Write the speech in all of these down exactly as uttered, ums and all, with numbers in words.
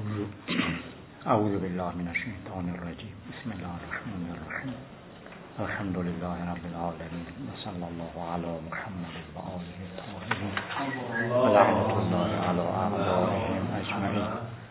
اعوذ بالله من الشیطان الرجیم. بسم الله الرحمن الرحیم. الحمد لله رب العالمین و صلی الله علی محمد و آله الطاهرین و لعنت الله علی اعدائهم اجمعین.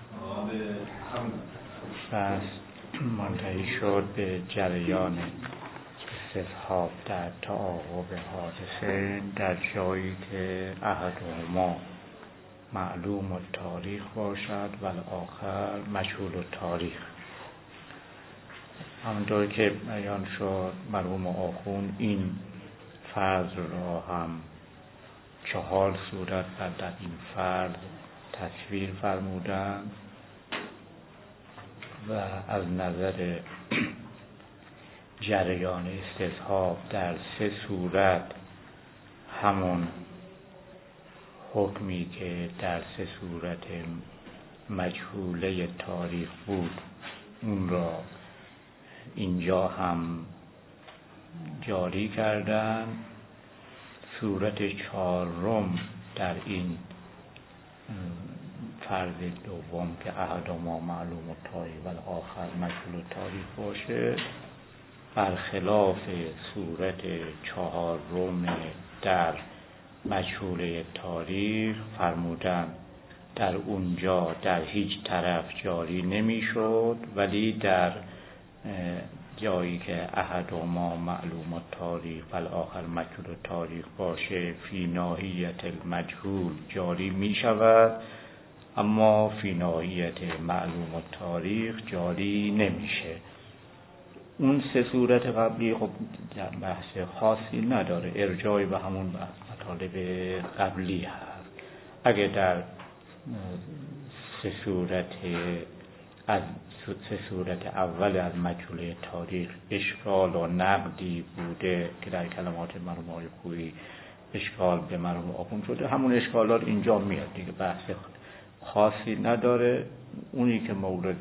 پس منتهی شد به جریان استصحاب در تعاقب حادثه در جایی که احدهما معلوم التاریخ باشد و آخر مجهول التاریخ. همونطور که بیان شد مرحوم آخوند این فرض را هم چهار صورت و در این فرض تصویر فرمودند و از نظر جریان استصحاب در سه صورت همون حکمی که در سه صورت مجهوله تاریخ بود اون را اینجا هم جاری کردن. صورت چهارم در این فرض دوم که احدهما معلوم التاریخ و آخر مجهول التاریخ باشه، برخلاف صورت چهارم در مجهول تاریخ فرمودن در اونجا در هیچ طرف جاری نمیشد، ولی در جایی که احدهما معلوم التاریخ و آخر مجهول التاریخ باشه فی ناحیت المجهول جاری می شود، اما فی ناحیت معلوم التاریخ جاری نمیشه. اون سه صورت قبلی خب بحث خاصی نداره، ارجاعی به همون مطالب قبلی هست. اگه در سه صورت از سه صورت اول از مجهوله تاریخ اشکال و نقدی بوده که در کلمات مرحوم آقای خویی اشکال به مرحوم آخوند شده، همون اشکالات اینجا میاد دیگه، بحث خاصی نداره. اونی که مورد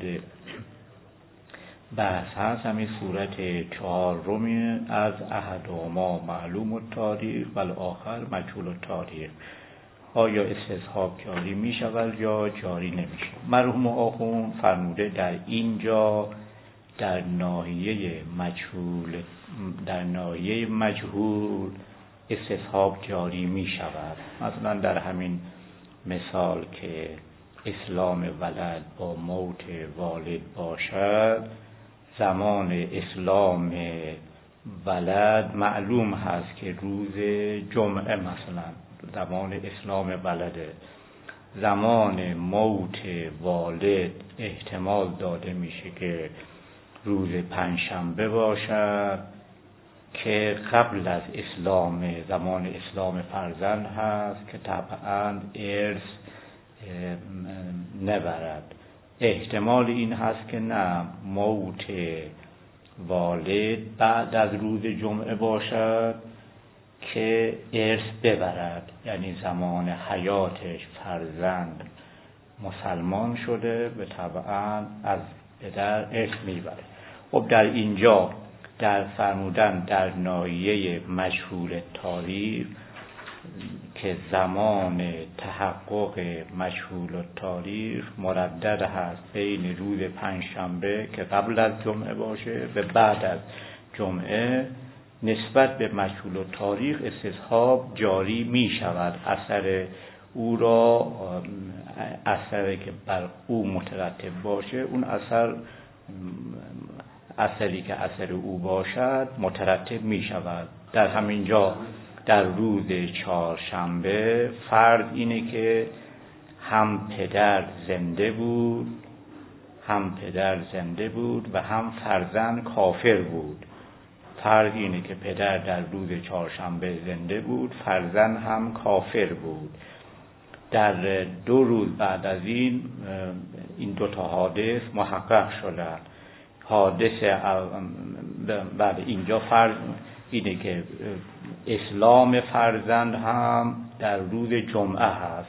بحث هست همین صورت چهارمی از احدهما معلوم التاریخ و آخر مجهول التاریخ. آیا استصحاب جاری می شود یا جاری نمیشه؟ مرحوم آخوند فرموده در اینجا در ناحیه مجهول در ناحیه مجهول استصحاب جاری می شود. مثلا در همین مثال که اسلام ولد با موت والد باشد، زمان اسلام ولد معلوم هست که روز جمعه، مثلا زمان اسلام ولده. زمان موت والد احتمال داده میشه که روز پنجشنبه باشد که قبل از اسلام زمان اسلام فرزند هست که طبعا ارث نبرد. احتمال این هست که نه، موت والد بعد از روز جمعه باشد که ارث ببرد، یعنی زمان حیاتش فرزند مسلمان شده و طبعا از پدر ارث میبره. خب در اینجا در فرمودن در ناحیه مجهول تاریخ که زمان تحقق مجهول تاریخ مردد هست بین روز پنجشنبه که قبل از جمعه باشه و بعد از جمعه، نسبت به مجهول تاریخ استصحاب جاری می شود. اثر او را اثری که بر او مترتب باشه، اون اثر اثری که اثر او باشد مترتب می شود. در همین جا در روز چهارشنبه فرض اینه که هم پدر زنده بود هم پدر زنده بود و هم فرزند کافر بود. فرض اینه که پدر در روز چهارشنبه زنده بود، فرزند هم کافر بود. در دو روز بعد از این این دو تا حادث محقق شدن. حادث بعد اینجا فرض اینه که اسلام فرزند هم در روز جمعه هست.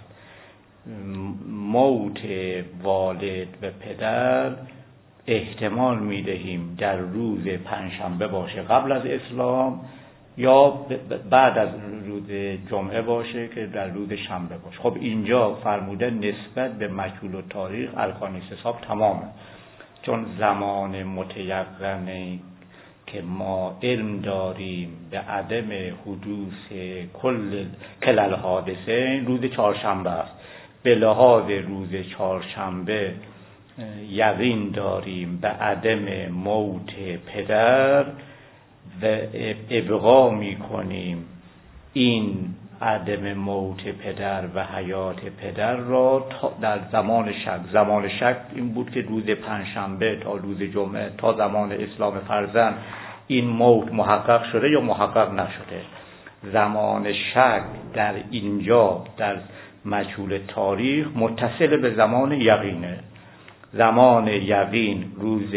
موت والد و پدر احتمال میدهیم در روز پنجشنبه باشه قبل از اسلام یا بعد از روز جمعه باشه که در روز شنبه باشه. خب اینجا فرموده نسبت به مجهول و تاریخ ارکان استصحاب تمامه، چون زمان متیقنه که ما علم داریم به عدم حدوث کل کلل حادثه روز چهارشنبه است. به لحاظ روز چهارشنبه یقین داریم به عدم موت پدر و ابقا می کنیم این عدم موت پدر و حیات پدر را در زمان شک. زمان شک این بود که روز پنجشنبه تا روز جمعه تا زمان اسلام فرزند این موت محقق شده یا محقق نشده. زمان شک در اینجا در مجهول تاریخ متصل به زمان یقینه. زمان یقین روز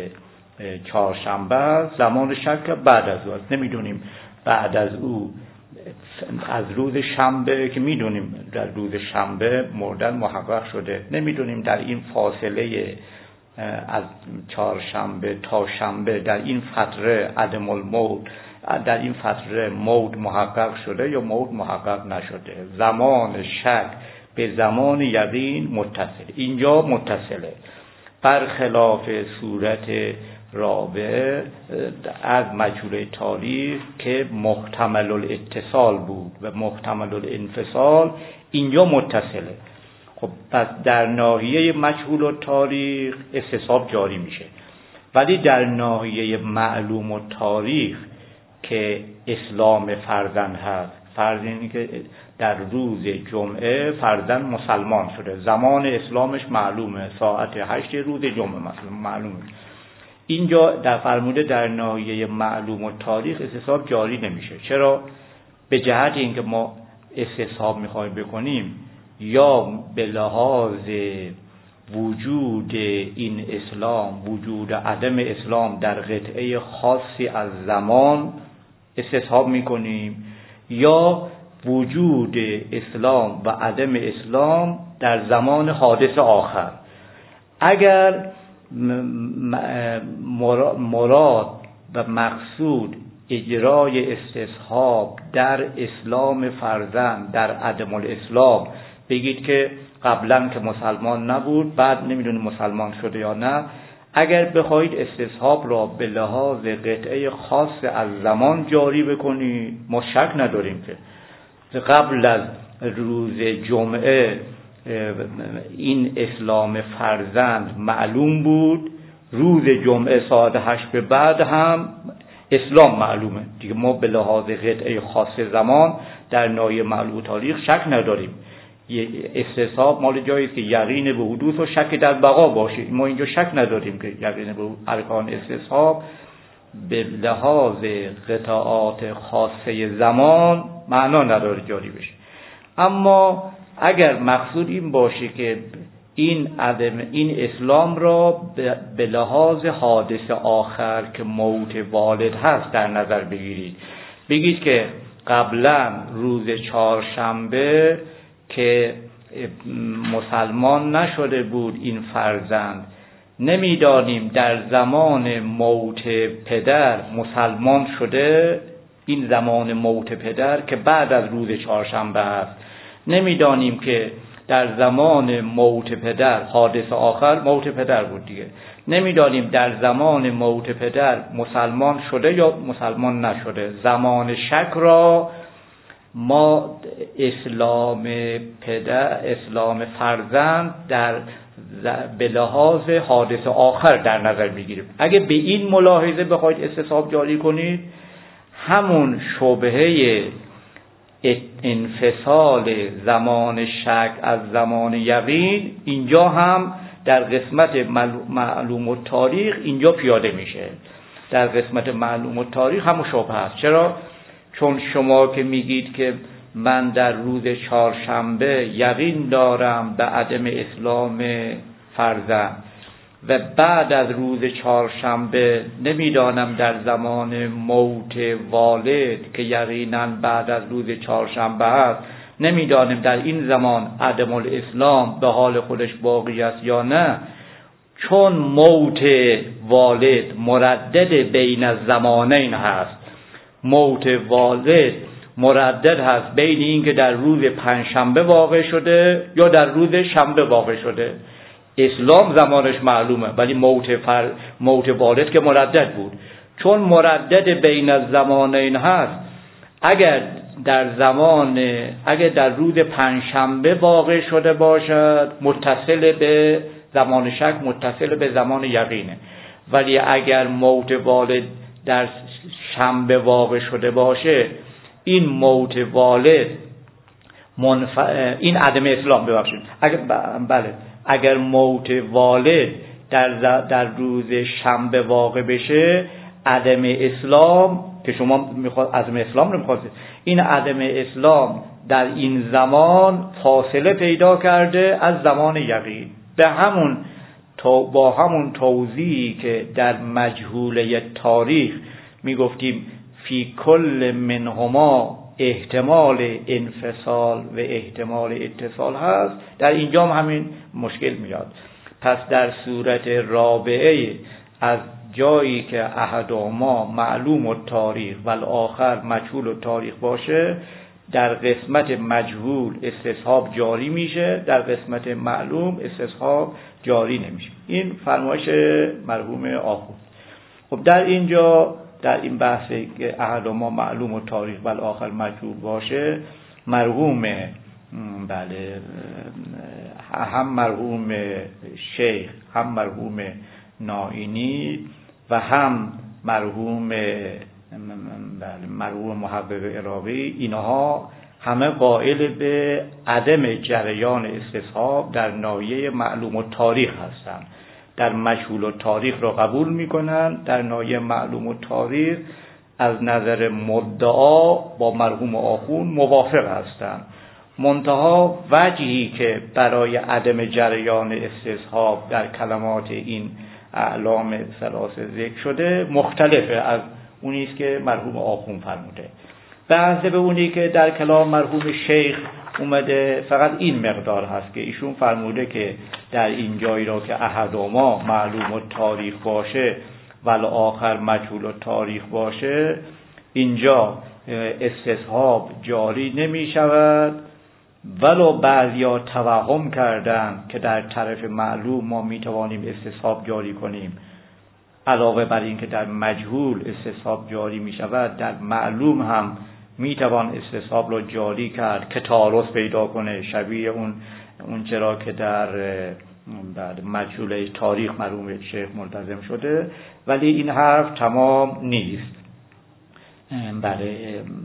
چهارشنبه، زمان شک بعد از او است. نمیدونیم بعد از او از روز شنبه که میدونیم در روز شنبه مردن محقق شده، نمیدونیم در این فاصله از چهارشنبه تا شنبه در این فتره عدم الموت در این فتره موت محقق شده یا موت محقق نشده. زمان شک به زمان یقین متصل، اینجا متصله، برخلاف صورت رابع از مجهول تاریخ که محتمل الاتصال بود و محتمل الانفصال اینجا متصله. خب پس در ناحیه مجهول التاریخ استصحاب جاری میشه، ولی در ناحیه معلوم التاریخ که اسلام فرزند هست، فرض اینه که در روز جمعه فرزند مسلمان شده، زمان اسلامش معلومه، ساعت هشت روز جمعه مثلا معلومه. اینجا در فرموده در ناحیه معلوم و تاریخ استصحاب جاری نمیشه. چرا؟ به جهت اینکه ما استصحاب میخوایم بکنیم یا به لحاظ وجود این اسلام، وجود عدم اسلام در قطعه خاصی از زمان استصحاب میکنیم، یا وجود اسلام و عدم اسلام در زمان حادث آخر. اگر مراد و مقصود اجرای استصحاب در اسلام فرزند در عدم الاسلام، بگید که قبلا که مسلمان نبود بعد نمیدونی مسلمان شده یا نه، اگر بخواید استصحاب را به لحاظ قطعه خاص از زمان جاری بکنی ما شک نداریم که قبل از روز جمعه این اسلام فرزند معلوم بود، روز جمعه ساعت هشت به بعد هم اسلام معلومه دیگه. ما به لحاظ قطعه خاص زمان در ناحیه معلوم تاریخ شک نداریم. استصحاب مال جایی که یقین به حدوث و شک در بقا باشه. ما اینجا شک نداریم که یقین به ارکان استصحاب به لحاظ قطعات خاصه زمان معنا نداره جاری بشه. اما اگر مقصود این باشه که این عدم این اسلام را به لحاظ حادث آخر که موت والد هست در نظر بگیرید، بگید که قبلا روز چهارشنبه که مسلمان نشده بود این فرزند، نمیدانیم در زمان موت پدر مسلمان شده، این زمان موت پدر که بعد از روز چهارشنبه است، نمیدانیم که در زمان موت پدر حادث آخر موت پدر بود دیگه، نمیدانیم در زمان موت پدر مسلمان شده یا مسلمان نشده. زمان شک را ما اسلام پدر اسلام فرزند در به لحاظ حادث آخر در نظر بگیریم. اگه به این ملاحظه بخواید استصحاب جاری کنید، همون شبهه انفصال زمان شک از زمان یقین اینجا هم در قسمت معلوم التاریخ اینجا پیاده میشه. در قسمت معلوم التاریخ همون شبهه هست. چرا؟ چون شما که میگید که من در روز چهارشنبه یقین دارم به عدم اسلام فرزند و بعد از روز چهارشنبه نمیدانم در زمان موت والد که یقینا بعد از روز چهارشنبه است، نمیدانم در این زمان عدم الاسلام به حال خودش باقی است یا نه، چون موت والد مردد بین الزمانین هست، موت والد مردد هست بین این که در روز پنجشنبه واقع شده یا در روز شنبه واقع شده. اسلام زمانش معلومه، ولی موت فر... موت والد که مردد بود. چون مردد بین الزمانین هست، اگر در زمان اگر در روز پنجشنبه واقع شده باشد متصل به زمان شک، متصل به زمان یقینه. ولی اگر موت والد در شنبه واقع شده باشه، این موت والد منف... این عدم اسلام ببخشید اگر بله اگر موت والد در در روز شنبه واقع بشه، عدم اسلام که شما میخواد عدم اسلام رو میخواستید، این عدم اسلام در این زمان فاصله پیدا کرده از زمان یقین. به همون تو با همون توضیحی که در مجهوله تاریخ میگفتیم فی کل منهما احتمال انفصال و احتمال اتصال هست، در اینجا هم همین مشکل میاد. پس در صورت رابعه از جایی که احدهما معلوم التاریخ و الاخر مجهول التاریخ باشه، در قسمت مجهول استصحاب جاری میشه، در قسمت معلوم استصحاب جاری نمیشه. این فرمایش مرحوم آخوند. خب در اینجا در این بحث که احدهما معلوم التاریخ و الاخر مجهول باشه، مرحوم بله هم مرحوم شیخ هم مرحوم نائینی و هم مرحوم بله مرحوم محقق عراقی، اینها همه قائل به عدم جریان استصحاب در ناحیه معلوم التاریخ هستند. در مجهول التاریخ را قبول میکنن، در ناحیه معلوم التاریخ از نظر مدعا با مرحوم آخوند موافق هستند. منتها وجهی که برای عدم جریان استصحاب در کلمات این اعلام ثلاثه ذکر شده مختلفه از اونی است که مرحوم آخوند فرموده. بحث به اونی که در کلام مرحوم شیخ اومده فقط این مقدار هست که ایشون فرموده که در این جایی را که احدهما معلوم التاریخ باشه و الاخر مجهول التاریخ باشه، اینجا استصحاب جاری نمی شود. ولو بعضیا توهم کردن که در طرف معلوم ما می توانیم استصحاب جاری کنیم، علاوه بر این که در مجهول استصحاب جاری می شود، در معلوم هم می توان استصحاب را جاری کرد که تعارض پیدا کنه، شبیه اون اون چرا که در بعد مجهول تاریخ مرحوم شیخ ملتزم شده. ولی این حرف تمام نیست. بله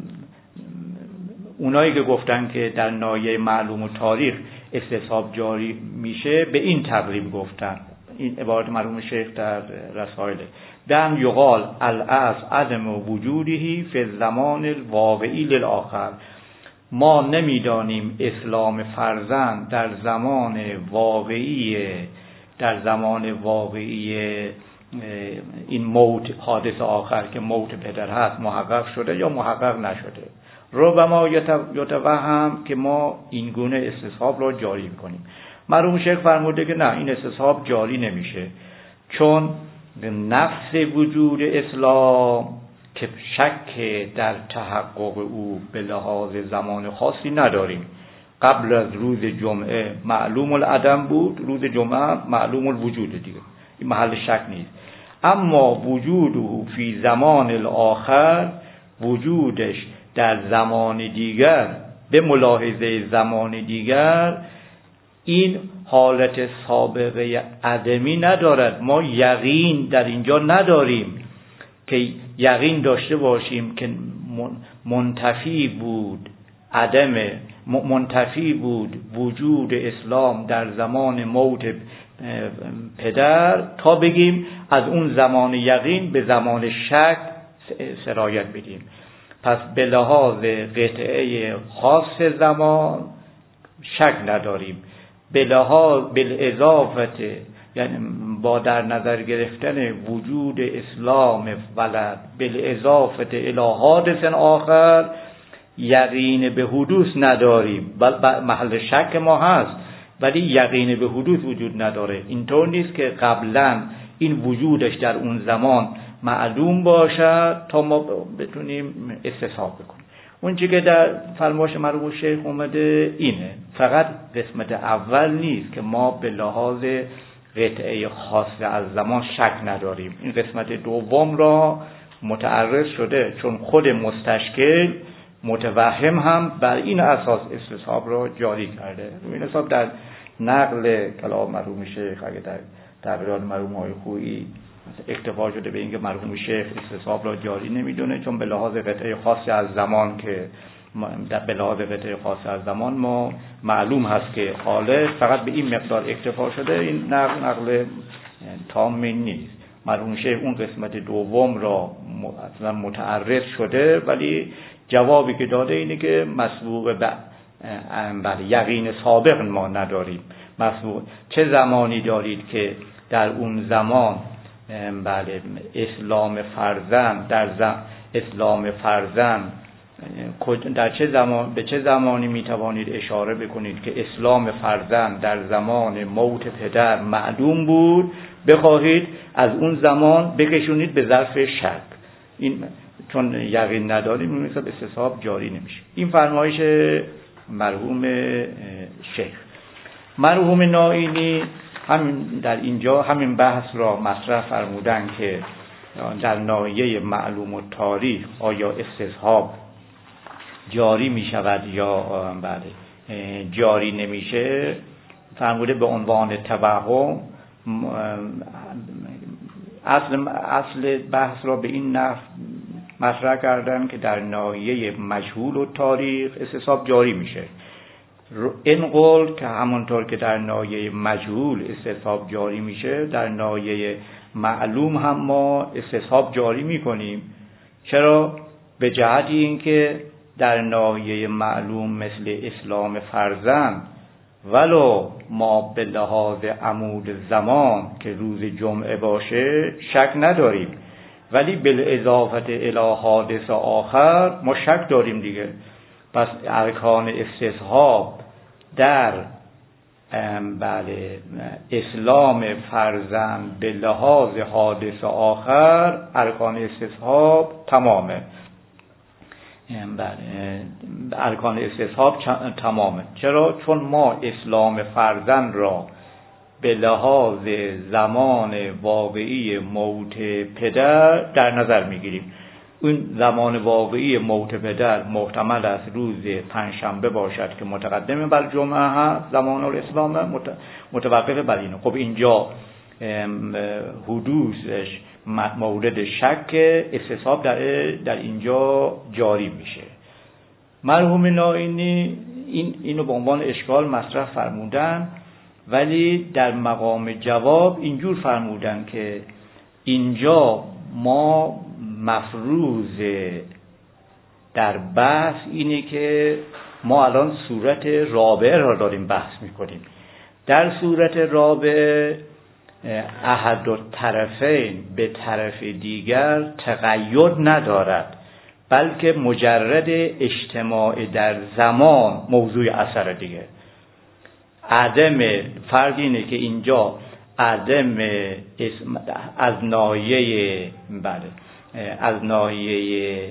اونایی که گفتن که در ناحیه معلوم و تاریخ استصحاب جاری میشه به این تقریب گفتن. این عبارت مرحوم شیخ در رسائل دم یقال الاصل عدم وجودی فی الزمان الواقعی للآخر. ما نمیدانیم اسلام فرزند در زمان واقعی در زمان واقعی این موت حادث آخر که موت پدر هست محقق شده یا محقق نشده. ربما یتوهم که ما این گونه استصحاب را جاری میکنیم. مرحوم شیخ فرموده که نه، این استصحاب جاری نمیشه، چون نفس وجود اسلام که شک در تحقق او به لحاظ زمان خاصی نداریم. قبل از روز جمعه معلوم العدم بود، روز جمعه معلوم الوجود دیگه، این محل شک نیست. اما وجوده فی زمان الاخر، وجودش در زمان دیگر به ملاحظه زمان دیگر، این حالت سابقه عدمی ندارد. ما یقین در اینجا نداریم که یقین داشته باشیم که منتفی بود عدم منتفی بود وجود اسلام در زمان موت پدر تا بگیم از اون زمان یقین به زمان شک سرایت بدیم. پس به لحاظ قطعه خاص زمان شک نداریم، به لحاظ بالاضافه یعنی با در نظر گرفتن وجود اسلام ولد بالاضافه الی حادث آخر یقین به حدوث نداریم. بل محل شک ما هست ولی یقین به حدوث وجود نداره. اینطور نیست که قبلا این وجودش در اون زمان معلوم باشد تا ما بتونیم استصحاب بکنیم. اون چیزی که در فرمایش مرحوم شیخ اومده اینه، فقط قسمت اول نیست که ما به لحاظ قطعه خاص از زمان شک نداریم، این قسمت دوم را متعرض شده، چون خود مستشکل متوهم هم بر این اساس استصحاب را جاری کرده. این حساب در نقل کلام مرحوم شیخ اگه در تعبیرات مرحوم های خویی اکتفا شده به اینکه مرحوم شیخ استصحاب را جاری نمیدونه، چون به لحاظ قطعه خاصی از زمان که در به لحاظ قطعه خاصی از زمان ما معلوم هست که خالق فقط به این مقدار اکتفا شده، این نقل نقل تام نیست. مرحوم شیخ اون قسمت دوم را اصلا متعرض شده، ولی جوابی که داده اینه که مسبوق به بله یقین سابق ما نداریم. مسبوق چه زمانی دارید که در اون زمان بله اسلام فرزند در زم اسلام فرزند در چه زمان به چه زمانی می توانید اشاره بکنید که اسلام فرزند در زمان موت پدر معلوم بود، بخواهید از اون زمان بکشونید به ظرف شک، این چون یقین نداریم این حساب استصحاب جاری نمیشه. این فرمایش مرحوم شیخ. مرحوم نائینی همین در اینجا همین بحث را مطرح فرمودن که در ناحیه معلوم و تاریخ آیا استصحاب جاری می شود یا بله جاری نمیشه. فرموده به عنوان توهم اصل اصل بحث را به این نحو مطرح کردن که در ناحیه مجهول و تاریخ استصحاب جاری میشه. این قول که همونطور که در ناحیه مجهول استصحاب جاری میشه، در ناحیه معلوم هم ما استصحاب جاری میکنیم. چرا؟ به جهت اینکه در ناحیه معلوم مثل اسلام فرزند ولو ما به لحاظ عمود زمان که روز جمعه باشه شک نداریم، ولی بالاضافه الی حادث آخر ما شک داریم دیگه. پس ارکان استصحاب در بله اسلام فرزند به لحاظ حادث آخر ارکان استصحاب تمامه. بله ارکان استصحاب تمامه. چرا؟ چون ما اسلام فرزند را به لحاظ زمان واقعی موت پدر در نظر میگیریم. اون زمان واقعی موت پدر محتمل است روز پنجشنبه باشد که متقدم بر جمعه هست، زمان الاسلام متوقف بر اینه. خب اینجا حدوثش مورد شک، استصحاب در در اینجا جاری میشه. مرحوم نائینی این اینو به عنوان اشکال مطرح فرمودن، ولی در مقام جواب اینجور فرمودن که اینجا ما مفروض در بحث اینه که ما الان صورت رابعه را داریم بحث میکنیم. در صورت رابعه احد الطرفین به طرف دیگر تقید ندارد، بلکه مجرد اجتماع در زمان موضوع اثر دیگه. عدم فرق اینه که اینجا عدم از ناحیه بله از ناحیه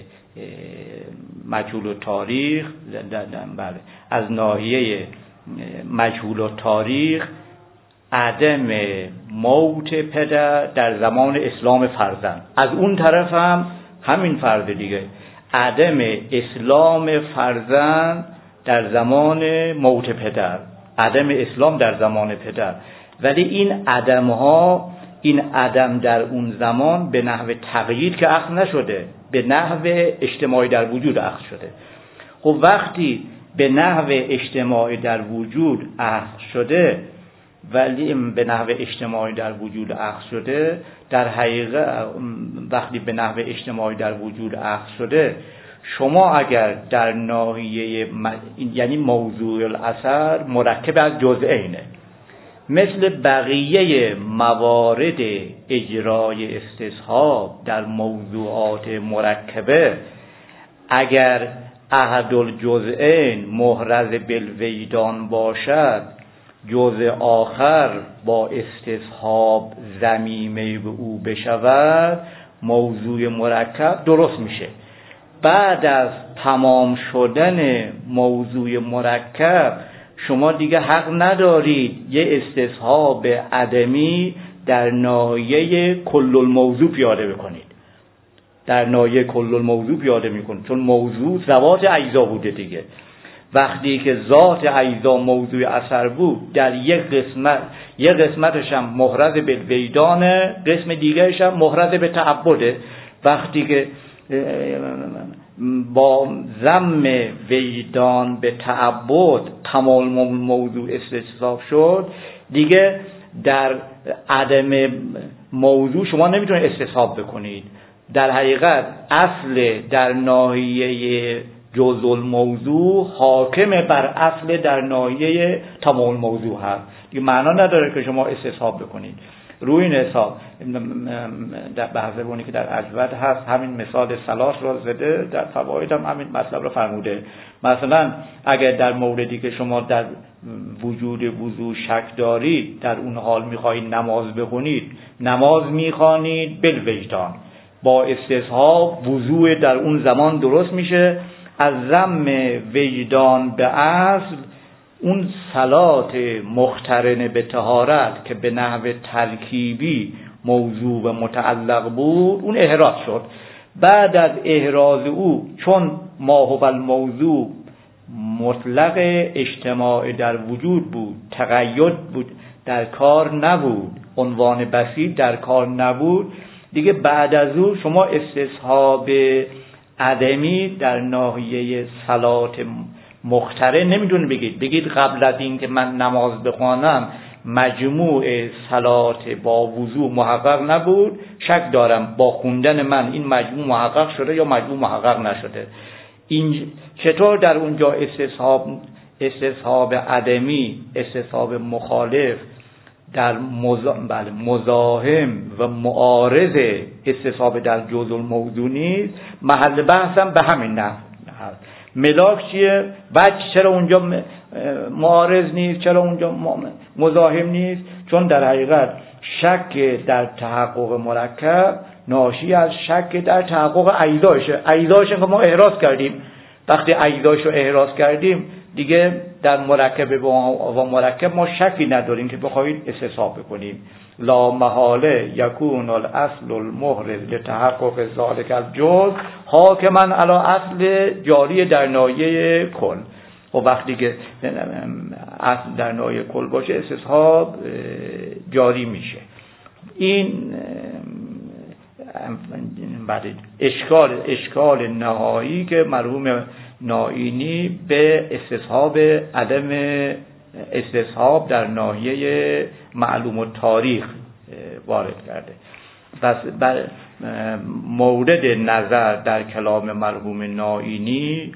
مجهول و تاریخ بله از ناحیه مجهول و تاریخ عدم موت پدر در زمان اسلام فرزند، از اون طرف هم همین فرض دیگه عدم اسلام فرزند در زمان موت پدر، عدم اسلام در زمان پدر. ولی این عدم ها این عدم در اون زمان به نحو تقیید که اخذ نشده، به نحو اجتماعی در وجود اخذ شده. خب وقتی به نحو اجتماعی در وجود اخذ شده، ولی به نحو اجتماعی در وجود اخذ شده، در حقیقت وقتی به نحو اجتماعی در وجود اخذ شده، شما اگر در ناحیه یعنی موضوع الاثر مرکب از جزئینه، مثل بقیه موارد اجرای استصحاب در موضوعات مرکبه، اگر احد الجزئین محرز بالوجدان باشد، جزء آخر با استصحاب ضمیمه به او بشود، موضوع مرکب درست میشه. بعد از تمام شدن موضوع مرکب شما دیگه حق ندارید یه استصحاب عدمی در ناحیه کل الموضوع پیاده بکنید. در ناحیه کل الموضوع پیاده میکنید، چون موضوع ذوات اجزا بوده دیگه. وقتی که ذات اجزا موضوع اثر بود، در یک قسمت یک قسمتش هم محرز به وجدانه، قسم دیگرش هم محرز به تعبده. وقتی که با ضم وجدان به تعبد تمام موضوع استصحاب شد، دیگه در عدم موضوع شما نمیتونید استصحاب بکنید. در حقیقت اصل در ناحیه جزء الموضوع حاکم بر اصل در ناحیه تمام موضوع هست. دیگه معنا نداره که شما استصحاب بکنید. روی این حساب در بحثمونی که در اجود هست همین مثال ثلاث را زده، در فواید هم همین مطلب را فرموده. مثلا اگر در موردی که شما در وجود وضو شک دارید، در اون حال میخواهید نماز بخونید، نماز میخوانید بالوجدان، با استصحاب وضو در اون زمان درست میشه. از ضم وجدان به اصل اون صلات مقترن به طهارت که به نحو ترکیبی موضوع و متعلق بود، اون احراز شد. بعد از احراز او، چون ما هو الموضوع مطلق اجتماع در وجود بود، تقید بود، در کار نبود، عنوان بسیط در کار نبود، دیگه بعد از او شما استصحاب عدمی در ناحیه صلات مقترن نمیدون بگید. بگید قبل از این که من نماز بخوانم مجموع صلات با وضو محقق نبود، شک دارم با خوندن من این مجموع محقق شده یا مجموع محقق نشده. این چطور در اونجا استصحاب استصحاب عدمی، استصحاب مخالف در مزا... بله مزاحم و معارض استصحاب در جزء الموضوع نیست. محل بحثم به همین نحو هست. ملاک چیه؟ بعد چرا اونجا معارض نیست، چرا اونجا مزاحم نیست؟ چون در حقیقت شک در تحقق مرکب ناشی از شک در تحقق اجزاشه. اجزاشه که ما احراز کردیم. وقتی اجزاشو احراز کردیم دیگه در مرکب و مرکب ما شکی نداریم که بخواید استصحاب بکنیم. لا محاله یکون الاصل المحرز لتحقق ذلک الجزء حاکما علی اصل جاری در ناحیه کل. و وقتی که اصل در ناحیه کل باشه استصحاب جاری میشه. این بعد اشکال اشکال نهایی که مرحوم نائینی به استصحاب عدم استصحاب در ناحیه معلوم التاریخ وارد کرده. پس بر مورد نظر در کلام مرحوم نائینی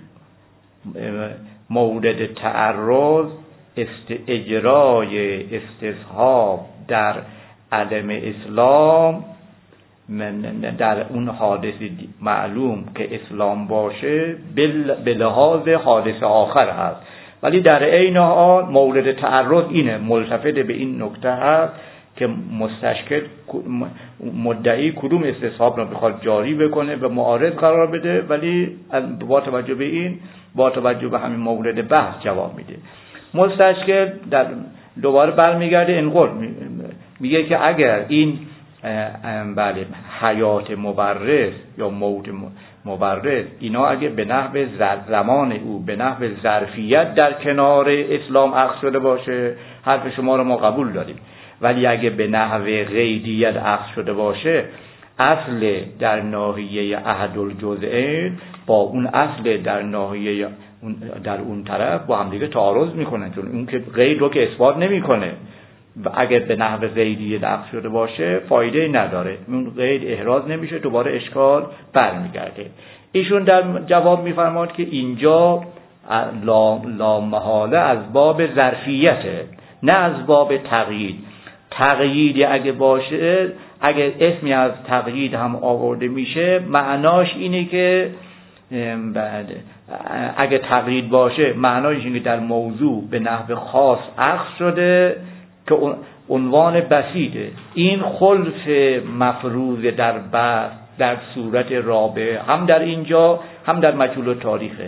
مورد تعرض است اجرای استصحاب در عدم اسلام در اون حادث معلوم که اسلام باشه به لحاظ حادث آخر هست، ولی در عین حال مورد تعرض اینه، ملتفت به این نکته هست که مستشکل مدعی کدوم استصحاب را بخواد جاری بکنه و معارض قرار بده، ولی با توجه به این با توجه به همین مورد بحث جواب میده. مستشکل در دوباره برمیگرده این قول میگه که اگر این بله حیات مبرز یا موت مبرز اینا اگه به نحو زمان او به نحو ظرفیت در کنار اسلام اخذ شده باشه حرف شما رو ما قبول داریم، ولی اگه به نحو قیدیت اخذ شده باشه اصل در ناحیه احد الجزئین با اون اصل در ناحیه در اون طرف با هم دیگه تعارض میکنن، چون اون که قید رو که اثبات نمیکنه و اگر به نحو قیدی نقض شده باشه فایده نداره، اون قید احراز نمیشه، دوباره اشکال برمیگرده. ایشون در جواب میفرماد که اینجا لا, لا محاله از باب ظرفیته نه از باب تقیید. تقییدی اگه باشه، اگه اسمی از تقیید هم آورده میشه معناش اینه که بعد اگه تقیید باشه معناش اینه که در موضوع به نحو خاص اخذ شده که عنوان بسیطه. این خلف مفروض در بحث در صورت رابع، هم در اینجا هم در مجهول التاریخه.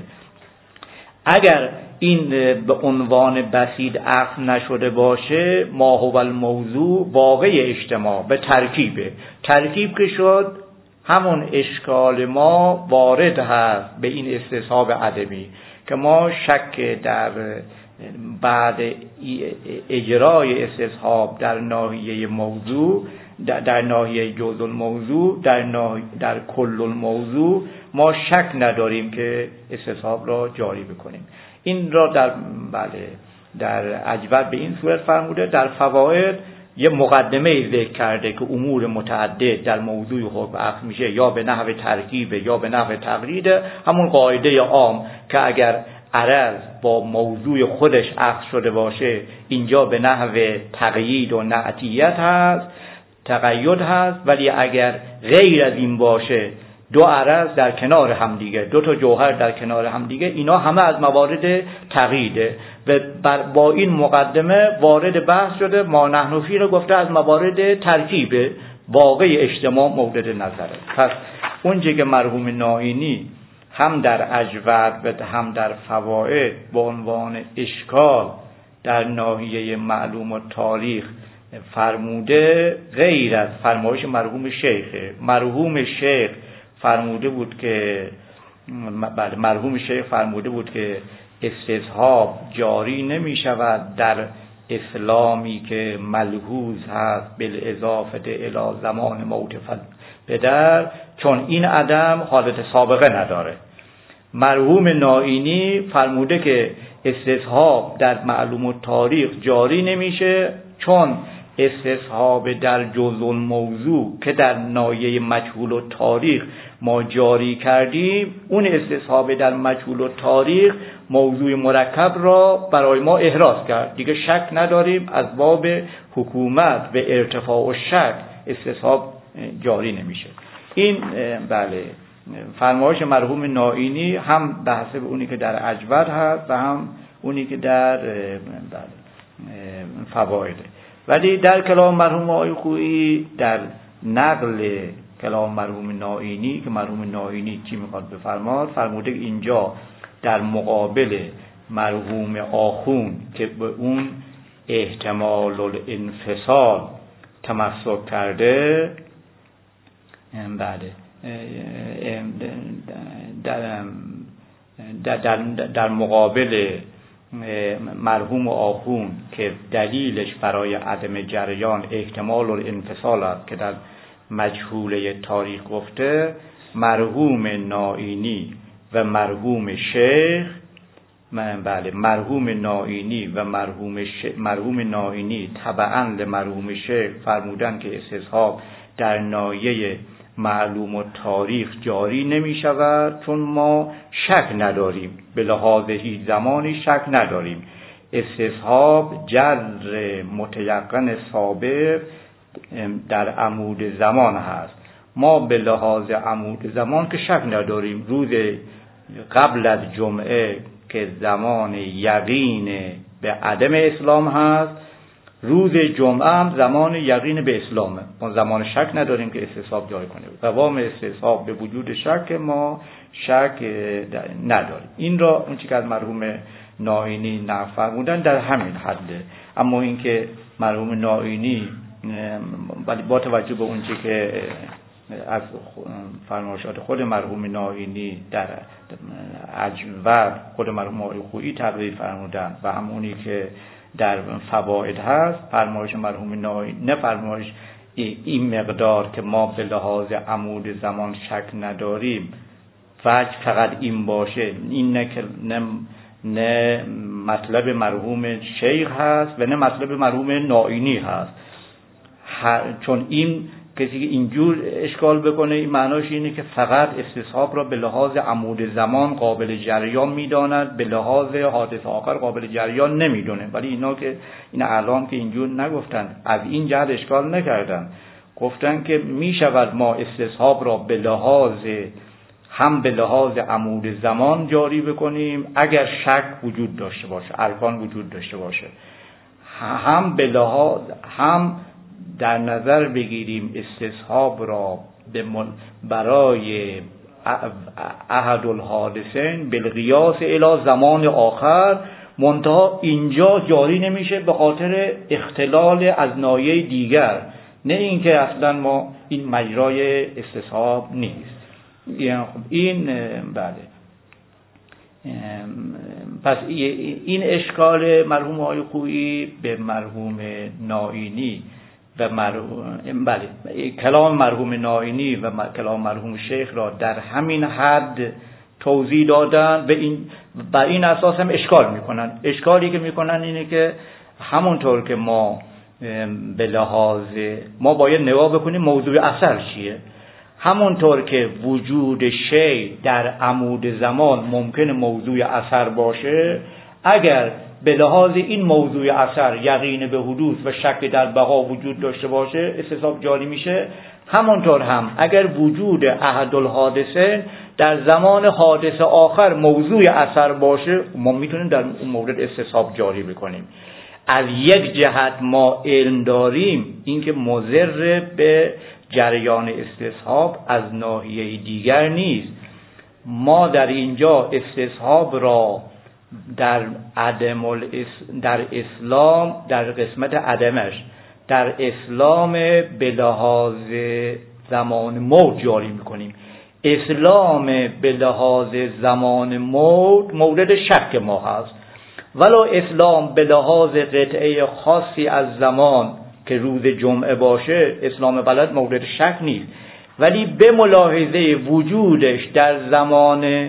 اگر این به عنوان بسیط عقل نشده باشه، ما هو الموضوع واقع اجتماع به ترکیبه. ترکیب که شد، همون اشکال ما وارد هست به این استصحاب عدمی که ما شک در بعد اجرای استصحاب در ناحیه موضوع، در, در ناحیه جزء الموضوع، در ناحیه در کل الموضوع ما شک نداریم که استصحاب را جاری بکنیم. این را در بله در اجود به این صورت فرموده. در فواید یه مقدمه ذکر کرده که امور متعدد در موضوع حکم عقل میشه یا به نحو ترکیب یا به نحو تقلید، همون قاعده عام که اگر عرض با موضوع خودش عقل شده باشه، اینجا به نحو تقیید و نعتیت هست، تقید هست. ولی اگر غیر از این باشه، دو عرض در کنار هم دیگه، دو تا جوهر در کنار هم دیگه، اینا همه از موارد تقییده و با این مقدمه وارد بحث شده. ما نحن فی رو گفته از موارد ترکیب واقع اجتماع مورد نظره. پس اونجا که مرحوم نائینی هم در اجود و هم در فواید به عنوان اشکال در ناحیه معلوم و تاریخ فرموده، غیر از فرمایش مرحوم شیخه. مرحوم شیخ فرموده بود که بله مرحوم شیخ فرموده بود که استصحاب جاری نمی شود در اسلامی که ملحوظ هست بالاضافه الی زمان موت پدر، چون این عدم حالت سابقه نداره. مرحوم نائینی فرموده که استصحاب در معلوم التاریخ جاری نمیشه، چون استصحاب در جزء الموضوع که در ناحیه مجهول التاریخ ما جاری کردیم، اون استصحاب در مجهول التاریخ موضوع مرکب را برای ما احراز کرد، دیگه شک نداریم. از باب حکومت و ارتفاع و شک استصحاب جاری نمیشه. این بله فرمایش مرحوم نائینی هم به حسب اونی که در اجود هست و هم اونی که در بله فوائد. ولی در کلام مرحوم آقای خویی، در نقل کلام مرحوم نائینی که مرحوم نائینی چی میخواد بفرماد، فرموده اینجا در مقابل مرحوم آخون که به اون احتمال الانفصال تمسک کرده، بله در, در, در, در مقابل مرحوم آخون که دلیلش برای عدم جریان احتمال الانفصال است که در مجهوله تاریخ گفته، مرحوم نائینی و مرحوم شیخ بله مرحوم نائینی و مرحوم مرحوم نائینی تبعاً لمرحوم شیخ فرمودن که استصحاب در ناحیه معلوم و تاریخ جاری نمی شود، چون ما شک نداریم، به لحاظ هیچ زمانی شک نداریم. استصحاب جر متیقن سابق در عمود زمان هست. ما به لحاظ عمود زمان که شک نداریم، روز قبل از جمعه که زمان یقین به عدم اسلام هست، روز جمعه هم زمان یقین به اسلامه. ما زمان شک نداریم که استصحاب جاری کنه. دوام استصحاب به وجود شک ما شک نداریم. این را اون چیزی که از مرحوم نائینی نفرمودن در همین حده. اما اینکه مرحوم نائینی ولی با توجه به اون چیزی که از فرمایشات خود مرحوم نائینی در اجود خود مرحوم آقای خویی تقریر فرمودن و همونی که در فواید هست، فرمایش مرحوم نائینی نه فرمایش این مقدار که ما به لحاظ عمود زمان شک نداریم، وجه فقط این باشه، این نه نه, نه مطلب مرحوم شیخ هست و نه مطلب مرحوم نائینی هست. چون این کسی که اینجور اشکال بکنه، این معناش اینه که فقط استصحاب را به لحاظ عمود زمان قابل جریان میداند، به لحاظ حادث آخر قابل جریان نمیدونه. ولی اینا که این اعلام که اینجور نگفتن، از این جهت اشکال نکردن، گفتن که میشود ما استصحاب را به لحاظ هم به لحاظ عمود زمان جاری بکنیم اگر شک وجود داشته باشه، ارکان وجود داشته باشه، هم به لحاظ هم در نظر بگیریم استصحاب را برای احد الحادثین بالقیاس الی زمان آخر، منتها اینجا جاری نمیشه به خاطر اختلال از ناحیه دیگر، نه اینکه اصلا ما این مجرای استصحاب نیست. این بله. پس این اشکال مرحوم آقای خویی به مرحوم نائینی و مرحوم بله کلام مرحوم نائینی و کلام مرحوم شیخ را در همین حد توضیح دادن و این بر این اساس هم اشکال میکنن. اشکالی که میکنن اینه که همونطور که ما به لحاظ ما باید نگاه بکنیم موضوع اثر چیه، همونطور که وجود شی در عمود زمان ممکن موضوع اثر باشه، اگر به لحاظ این موضوع اثر یقین به حدوث و شک در بقا وجود داشته باشه استصحاب جاری میشه. همونطور هم اگر وجود احد الحادثه در زمان حادثه آخر موضوع اثر باشه، ما میتونیم در اون مورد استصحاب جاری بکنیم. از یک جهت ما علم داریم اینکه مضر به جریان استصحاب از ناحیه دیگر نیست. ما در اینجا استصحاب را در عدم الاس... در اسلام در قسمت عدمش در اسلام به لحاظ زمان موت جاری میکنیم. اسلام به لحاظ زمان موت مورد شک ما هست، ولو اسلام به لحاظ قطعه خاصی از زمان که روز جمعه باشه اسلام بلد مورد شک نیست، ولی به ملاحظه وجودش در زمان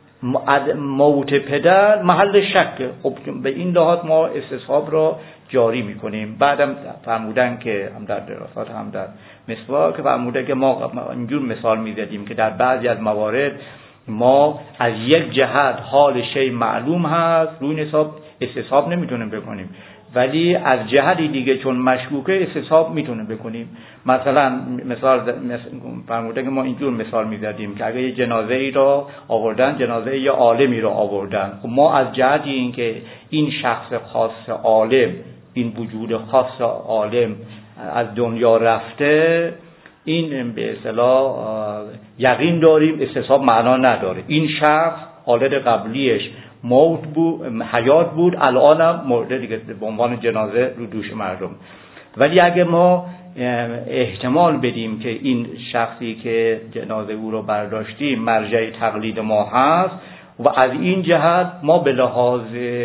موت پدر محل شک. خب به این لحاظ ما استصحاب را جاری میکنیم. بعدم فرمودن که هم در دراسات هم در مسواک فرمودن که ما اینجور مثال میزدیم که در بعضی از موارد ما از یک جهت حال شی معلوم هست، روی حساب استصحاب نمیتونیم بکنیم، ولی از جهت دیگه چون مشکوکه استصحاب میتونیم بکنیم. مثلا مثال فرمودن که ما اینجور مثال میزدیم که اگه یه جنازه ای را آوردن، جنازه یه عالمی را آوردن، خب ما از جهت این که این شخص خاص عالم، این وجود خاص عالم از دنیا رفته، این به اصطلاح یقین داریم استصحاب معنا نداره. این شخص حالت قبلیش موت بود، حیات بود، الان هم مرده دیگه به عنوان جنازه رو دوش مردم. ولی اگه ما احتمال بدیم که این شخصی که جنازه او رو برداشتیم مرجع تقلید ما هست و از این جهت ما به لحاظ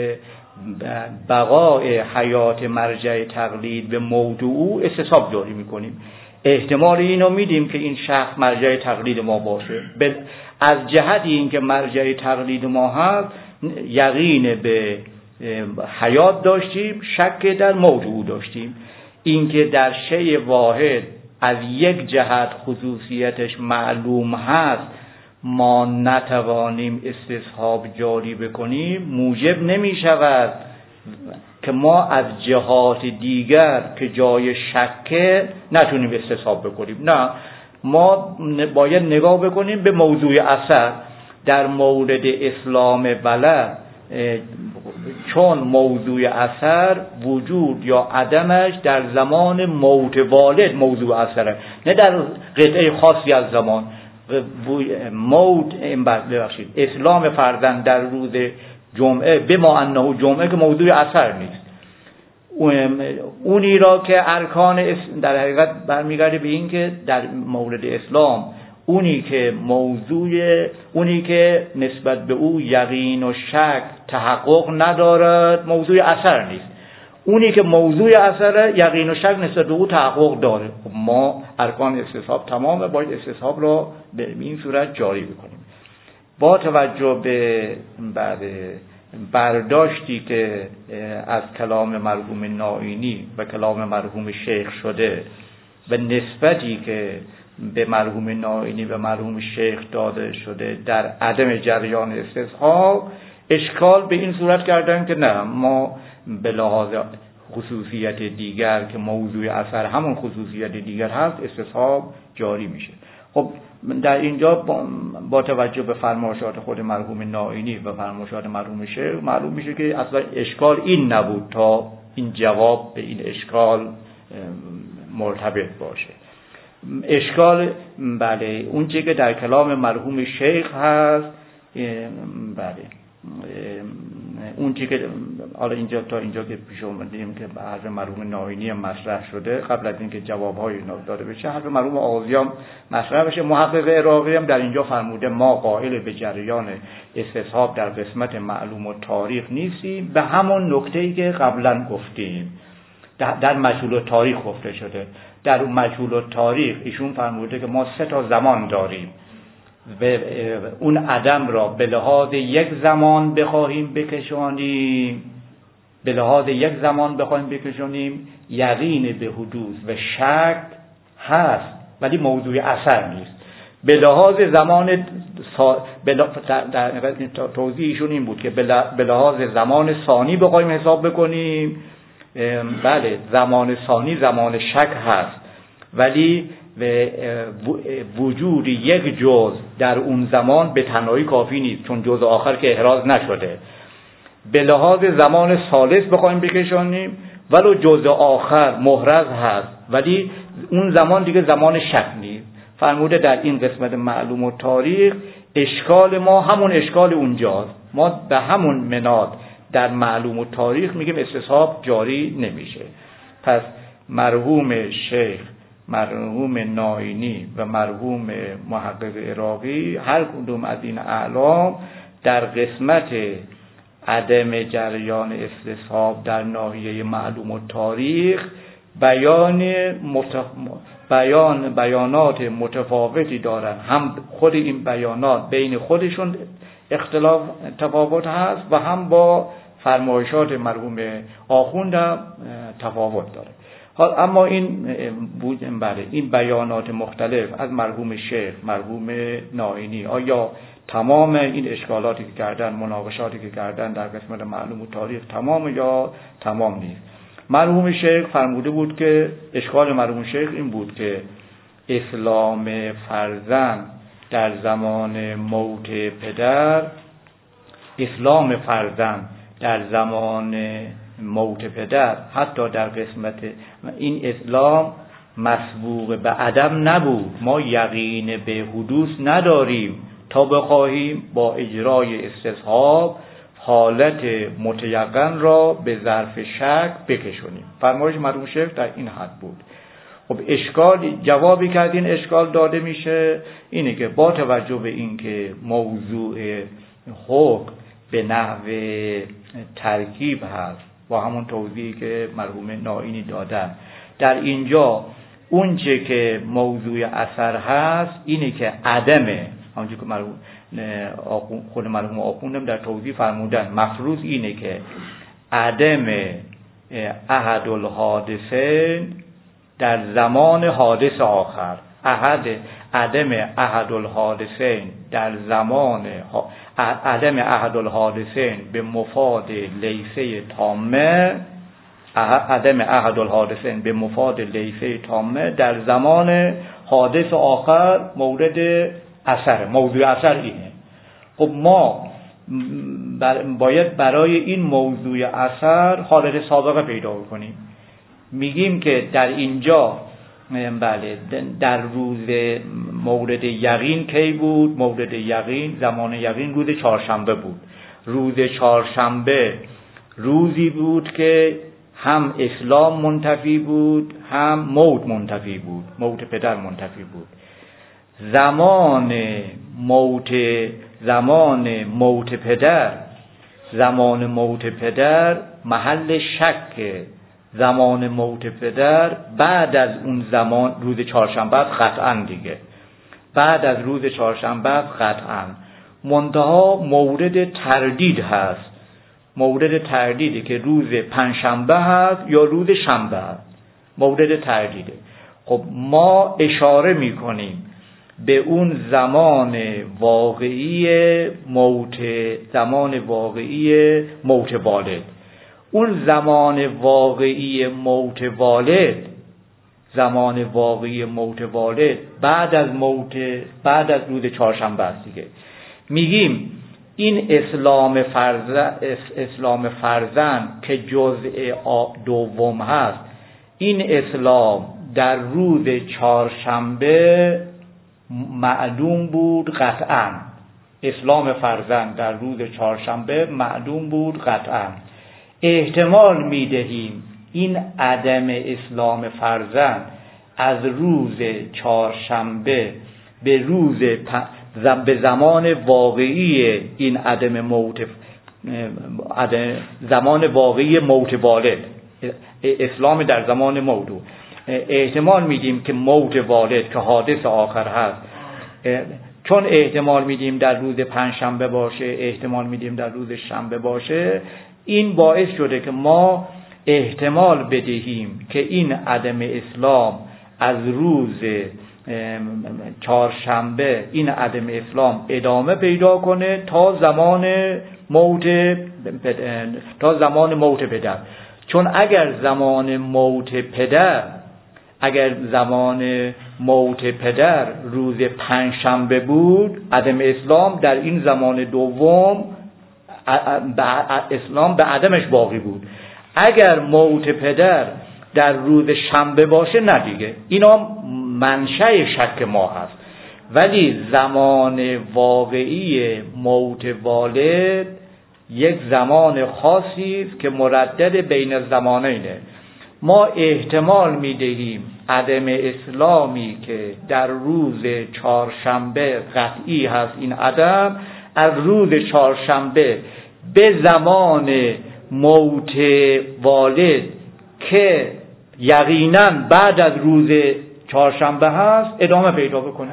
بقای حیات مرجع تقلید به موت او استصحاب جاری میکنیم، احتمال اینو میدیم که این شخص مرجع تقلید ما باشه. از جهت این که مرجع تقلید ما هست یقین به حیات داشتیم، شک در موت او داشتیم. اینکه در شی واحد از یک جهت خصوصیتش معلوم هست ما نتوانیم استصحاب جاری بکنیم، موجب نمی شود که ما از جهات دیگر که جای شک نتونیم استصحاب بکنیم. نه، ما باید نگاه بکنیم به موضوع اثر. در مورد اسلام بلد چون موضوع اثر وجود یا عدمش در زمان موت والد موضوع اثره، نه در قطعه خاصی از زمان. موت ببخشید اسلام فرزند در روز جمعه به ما انه جمعه که موضوع اثر نیست، اونی را که ارکان در حقیقت برمیگرده به این که در مورد اسلام اونی که موضوع اونی که نسبت به او یقین و شک تحقق ندارد موضوع اثر نیست، اونی که موضوع اثر یقین و شک نسبت به او تحقق داره. خب ما ارکان استصحاب تمامه، باید استصحاب را به این صورت جاری بکنیم. با توجه به بعد برداشتی که از کلام مرحوم نائینی و کلام مرحوم شیخ شده و نسبتی که به مرحوم نائینی و مرحوم شیخ داده شده در عدم جریان استصحاب، اشکال به این صورت کردن که نه، ما به لحاظ خصوصیت دیگر که موضوع اثر همون خصوصیت دیگر هست استصحاب جاری میشه. خب در اینجا با, با توجه به فرمایشات خود مرحوم نائینی و فرمایشات مرحوم شیخ معلوم میشه که اصلا اشکال این نبود تا این جواب به این اشکال مرتبط باشه. اشکال بله اون چیزی که در کلام مرحوم شیخ هست، بله اون چیزی که حالا اینجا تا اینجا که پیش اومدیم که حرف مرحوم ناینی مطرح شده، قبل از اینکه جواب‌های اینا داده بشه حرف مرحوم آغازیان مطرح بشه. محقق عراقی هم در اینجا فرموده ما قائل به جریان استصحاب در قسمت معلوم و تاریخ نیستیم، به همون نکته‌ای که قبلا گفتیم در مجهول التاریخ گفته شده. در مجهول التاریخ ایشون فرموده که ما سه تا زمان داریم، به اون عدم را به لحاظ یک زمان بخواهیم بکشانیم، به لحاظ یک زمان بخواهیم بکشانیم، یقین به حدوث و شک هست ولی موضوع اثر نیست. به لحاظ زمان سا... بلا... در... در... توضیحشون این بود که به لحاظ زمان ثانی بخواهیم حساب بکنیم، بله زمان ثانی زمان شک هست ولی وجود یک جزء در اون زمان به تنهایی کافی نیست، چون جزء آخر که احراز نشده. به لحاظ زمان ثالث بخوایم بکشانیم ولو جزء آخر محرز هست ولی اون زمان دیگه زمان شک نیست. فرموده در این قسمت معلوم و تاریخ اشکال ما همون اشکال اونجاست، ما به همون مناد در معلوم و تاریخ میگیم استصحاب جاری نمیشه. پس مرحوم شیخ، مرحوم ناینی و مرحوم محقق عراقی هر کدوم از این اعلام در قسمت عدم جریان استصحاب در ناحیه معلوم و تاریخ بیان متف... بیان بیانات متفاوتی دارن. هم خود این بیانات بین خودشون اختلاف تفاوت هست و هم با فرمایشات مرحوم آخوند هم تفاوت داره. حال اما این بله این بیانات مختلف از مرحوم شیخ، مرحوم ناینی، آیا تمام این اشکالاتی که کردن، مناقشاتی که کردن در قسمت معلوم و تاریخ تمام یا تمام نیست؟ مرحوم شیخ فرموده بود که اشکال مرحوم شیخ این بود که اسلام فرزند در زمان موت پدر، اسلام فرزند در زمان موت پدر حتی در قسمت این اسلام مسبوق به عدم نبود. ما یقین به حدوث نداریم تا بخواهیم با اجرای استصحاب حالت متیقن را به ظرف شک بکشونیم. فرمایش مرحوم شیخ در این حد بود. خب اشکال، جوابی که از این اشکال داده میشه اینه که با توجه به اینکه موضوع حکم به نحو ترکیب هست با همون توضیحی که مرحوم ناینی دادن، در اینجا اونچه که موضوع اثر هست اینه که عدمه، همونجور که مرحوم خود مرحوم آخوندم در توضیح فرمودن، مفروض اینه که عدم احد الحادثین در زمان حادث آخر، احد عدم احد الحادثین در زمان عدم احد الحادثین به مفاد لیسه تامه، عدم احد الحادثین به مفاد لیسه تامه در زمان حادث آخر مورد اثر، موضوع اثر اینه. خب ما باید برای این موضوع اثر حالت سابقه پیدا کنیم. میگیم که در اینجا بله در روز مورد یقین کی بود؟ مورد یقین، زمان یقین روز چهارشنبه بود. روز چهارشنبه روزی بود که هم اسلام منتفی بود هم موت منتفی بود، موت پدر منتفی بود. زمان موت زمان موت پدر زمان موت پدر محل شک. زمان موت پدر بعد از اون زمان روز چهارشنبه قطعا دیگه، بعد از روز چهارشنبه قطعا، منتها مورد تردید هست، مورد تردیده که روز پنجشنبه هست یا روز شنبه هست، مورد تردیده. خب ما اشاره میکنیم به اون زمان واقعی موت، زمان واقعی موت والد. اون زمان واقعی موت والد، زمان واقعی موت والد بعد از موت، بعد از روز چهارشنبه است دیگه. میگیم این اسلام فرزند، اسلام فرزند که جزء دوم هست، این اسلام در روز چهارشنبه معلوم بود قطعا، اسلام فرزند در روز چهارشنبه معلوم بود قطعا. احتمال میدهیم این عدم اسلام فرزند از روز چهارشنبه به روز به زمان واقعی این عدم موت، زمان واقعی موت والد، اسلام در زمان موت، احتمال میدیم که موت والد که حادث آخر هست، چون احتمال میدیم در روز پنجشنبه باشه، احتمال میدیم در روز شنبه باشه، این باعث شده که ما احتمال بدهیم که این عدم اسلام از روز چهارشنبه این عدم اسلام ادامه پیدا کنه تا زمان موت تا زمان موت پدر. چون اگر زمان موت پدر اگر زمان موت پدر روز پنجشنبه بود، عدم اسلام در این زمان دوم اسلام به عدمش باقی بود. اگر موت پدر در روز شنبه باشه نه دیگه، اینا منشأ شک ما هست. ولی زمان واقعی موت والد یک زمان خاصی است که مردد بین زمانینه. ما احتمال میدهیم عدم اسلامی که در روز چهارشنبه قطعی هست، این عدم از روز چهارشنبه به زمان موت والد که یقینا بعد از روز چهارشنبه هست ادامه پیدا بکنه.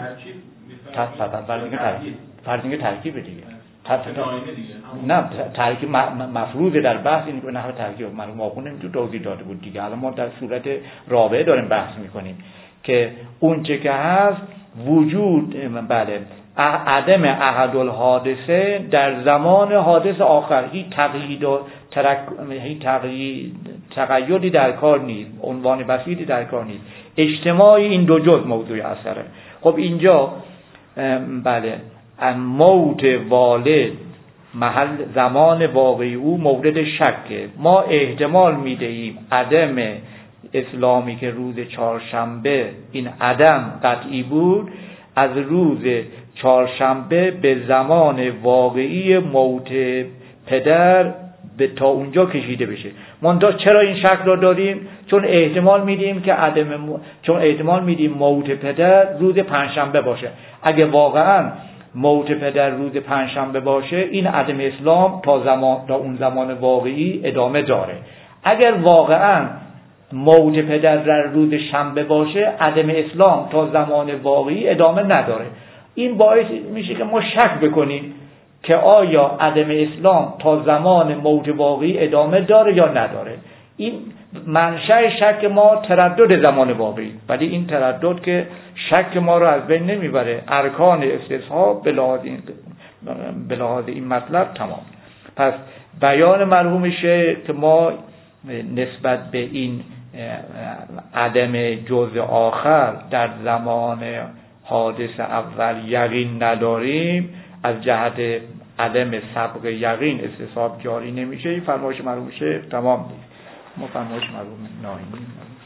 فرضینگ ترکیب دیگه، نه ترکیب مفروض در بحث این که نحوه ترکیب مرحوم آخوند اینجور توضیح داده بود دیگه. الان ما در صورت رابعه داریم بحث میکنیم که اون چه که هست وجود بله عدم احد الحادثه در زمان حادث آخر، هیچ تقیید و ترک... هیچ تقیید تقییدی در کار نیست، عنوان بسیطی در کار نیست، اجتماع این دو جز موضوع اثره. خب اینجا بله موت والد محل زمان واقعی او مورد شکه. ما احتمال میدهیم عدم اسلامی که روز چهارشنبه این عدم قطعی بود از روز چهارشنبه به زمان واقعی موت پدر به تا اونجا کشیده بشه. منتها چرا این شک را داریم؟ چون احتمال میدیم که عدم م... چون احتمال میدیم موت پدر روز پنجشنبه باشه. اگه واقعا موت پدر روز پنجشنبه باشه این عدم اسلام تا زمان تا اون زمان واقعی ادامه داره. اگر واقعا موت پدر در روز شنبه باشه عدم اسلام تا زمان واقعی ادامه نداره. این باعث میشه که ما شک بکنیم که آیا عدم اسلام تا زمان موت واقعی ادامه داره یا نداره. این منشأ شک ما تردد زمان واقعی، ولی این تردد که شک ما رو از بین نمیبره. ارکان استصحاب به لحاظ این به لحاظ این مطلب تمام. پس بیان مرحوم شیخ که ما نسبت به این عدم جزء آخر در زمان حادث اول یقین نداریم، از جهت عدم سبق یقین استصحاب جاری نمیشه. این فرمایش مرحوم شیخ تمام نیست. ما فرمایش مرحوم ناینی